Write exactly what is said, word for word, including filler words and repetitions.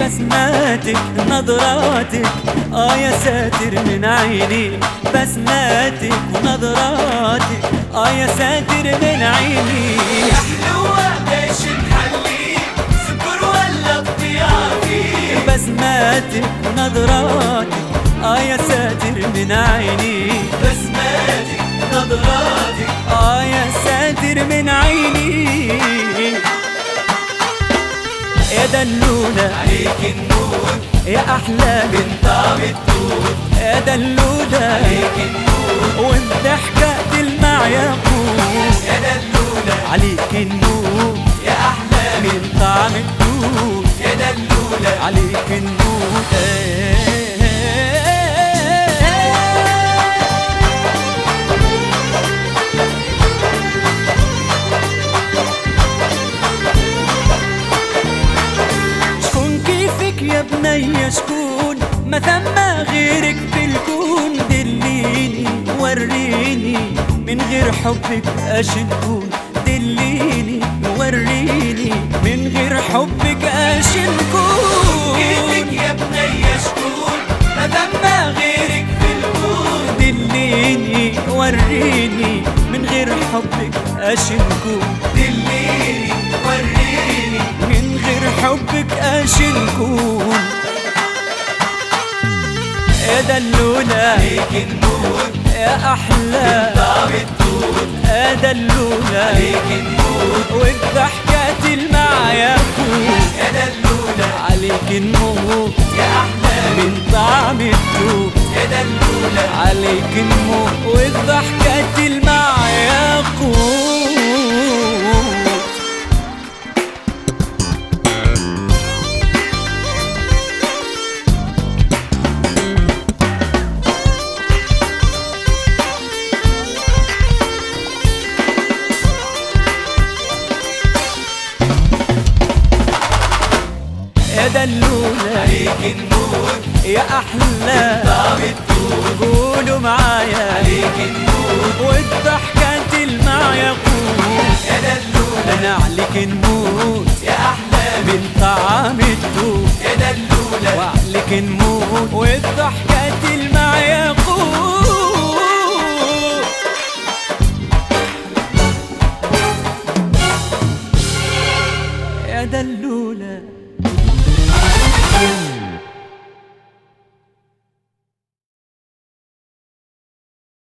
بسماتك نظراتك آه يا ساتر من عيني، بسماتك ونظراتك آه يا ساتر من عيني. يا حلوة ايش نحلي، سكر ولا بطياتي؟ بسماتك ونظراتك آه يا ساتر من عيني، بسماتك نظراتك آه يا ساتر من عيني. يا دلولة عليك النور، يا أحلى من طعم الدود. يا دلولة عليك النور، والضحكة تلمع ياقوت. يا دلولة عليك النور يا أحلى من من طعم الدود، يا دلولة عليك النور. شكون كيفك يا بنية، شكون ما ثم غيرك في الكون؟ دليني وريني من غير حبك اش نكون، دليني وريني من غير حبك اش نكون. كيفك يا بنية شكون ما ثم غيرك في الكون؟ دليني وريني من غير حبك اش نكون، دليني وريني من غير حبك اش نكون. يا دلولة عليك النور، يا أحلى طعم الدود. يا دلولة عليك النور والضحكة تلمع ياقوت. يا دلولة عليك نموت يا أحلى من من طعم الدود، يا دلولة عليك نموت والضحكة تلمع ياقوت. يا دلولة عليك النور، يا أحلى طعم الدود. قولوا معايا عليك النور والضحكة تلمع ياقوت. يا دلولة أنا عليك نموت يا أحلى من من طعم الدود، يا دلولة وعليك نموت والضحكة تلمع ياقوت. يا دلولة